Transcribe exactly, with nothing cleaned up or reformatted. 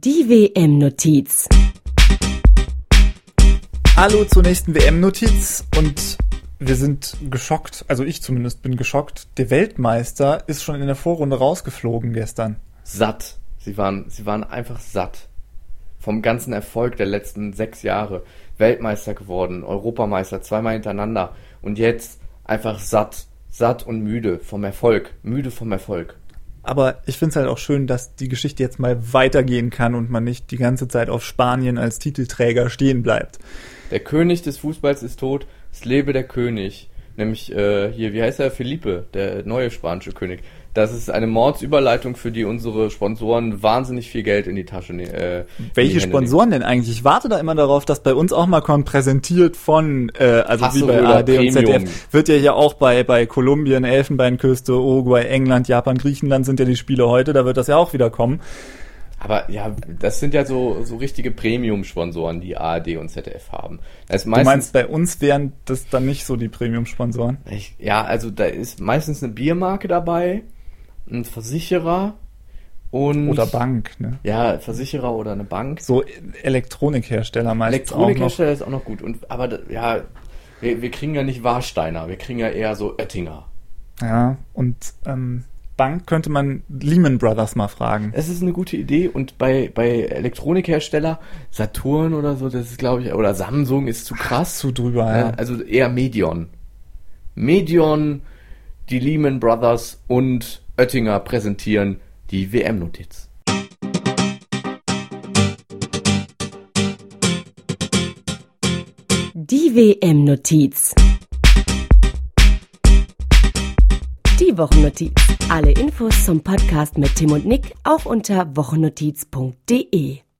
Die W M-Notiz. Hallo zur nächsten W M-Notiz und wir sind geschockt, also ich zumindest bin geschockt. Der Weltmeister ist schon in der Vorrunde rausgeflogen gestern. Satt. Sie waren, sie waren einfach satt. Vom ganzen Erfolg der letzten sechs Jahre. Weltmeister geworden, Europameister, zweimal hintereinander. Und jetzt einfach satt. Satt und müde vom Erfolg. Müde vom Erfolg. Aber ich finde es halt auch schön, dass die Geschichte jetzt mal weitergehen kann und man nicht die ganze Zeit auf Spanien als Titelträger stehen bleibt. Der König des Fußballs ist tot, es lebe der König. Nämlich äh, hier, wie heißt er? Felipe, der neue spanische König. Das ist eine Mordsüberleitung, für die unsere Sponsoren wahnsinnig viel Geld in die Tasche nehmen. Äh, Welche Sponsoren denn eigentlich? Ich warte da immer darauf, dass bei uns auch mal kommt, präsentiert von, äh, also Hasse wie bei oder A R D und Premium. Z D F, wird ja hier auch bei bei Kolumbien, Elfenbeinküste, Uruguay, England, Japan, Griechenland sind ja die Spiele heute, da wird das ja auch wieder kommen. Aber ja, das sind ja so so richtige Premium-Sponsoren, die A R D und Z D F haben. Das ist Du meistens, meinst, bei uns wären das dann nicht so die Premium-Sponsoren? ich, ja, also da ist meistens eine Biermarke dabei, ein Versicherer und... Oder Bank, ne? Ja, Versicherer oder eine Bank. So Elektronikhersteller meistens auch noch. Elektronikhersteller ist auch noch gut. Und, aber da- ja, wir, wir kriegen ja nicht Warsteiner, wir kriegen ja eher so Oettinger. Ja, und ähm, Bank könnte man Lehman Brothers mal fragen. Es ist eine gute Idee und bei, bei Elektronikhersteller, Saturn oder so, das ist glaube ich, oder Samsung ist zu krass. Zu drüber, Äh, ja. Also eher Medion. Medion, die Lehman Brothers und Oettinger präsentieren die W M-Notiz. Die W M-Notiz. Die Wochennotiz. Alle Infos zum Podcast mit Tim und Nick auch unter wochennotiz punkt de.